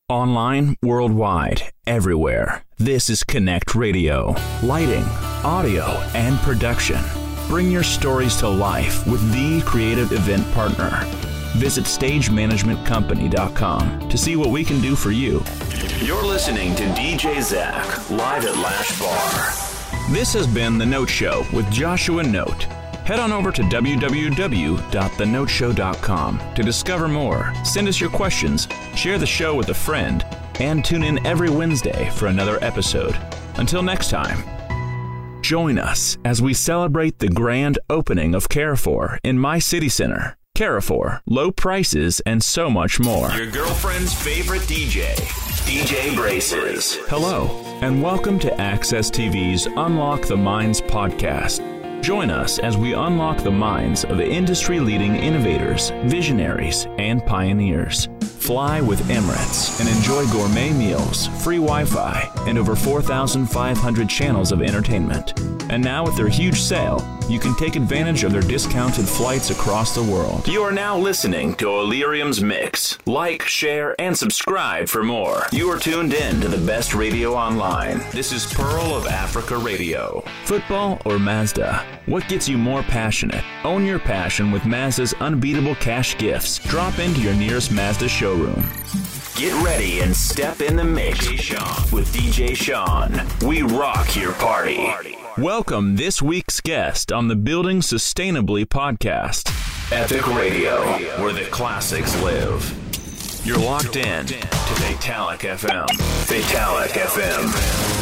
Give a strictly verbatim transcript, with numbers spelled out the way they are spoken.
Online, worldwide, everywhere. This is Connect Radio. Lighting, audio, and production. Bring your stories to life with the creative event partner. Visit stage management company dot com to see what we can do for you. You're listening to D J Zach, live at Lash Bar. This has been The Note Show with Joshua Note. Head on over to w w w dot the note show dot com to discover more. Send us your questions, share the show with a friend, and tune in every Wednesday for another episode. Until next time, join us as we celebrate the grand opening of Carrefour in my city center. Carrefour, low prices, and so much more. Your girlfriend's favorite D J, D J Braces. Hello, and welcome to Access T V's Unlock the Minds podcast. Join us as we unlock the minds of industry-leading innovators, visionaries, and pioneers. Fly with Emirates and enjoy gourmet meals, free Wi-Fi, and over four thousand five hundred channels of entertainment. And now with their huge sale, you can take advantage of their discounted flights across the world. You are now listening to Illyrium's Mix. Like, share, and subscribe for more. You are tuned in to the best radio online. This is Pearl of Africa Radio. Football or Mazda? What gets you more passionate? Own your passion with Mazda's unbeatable cash gifts. Drop into your nearest Mazda showroom. Get ready and step in the mix with D J Sean. We rock your party. Welcome this week's guest on the Building Sustainably podcast. Epic Radio, where the classics live. You're locked in to Fatalic F M. Fatalic F M.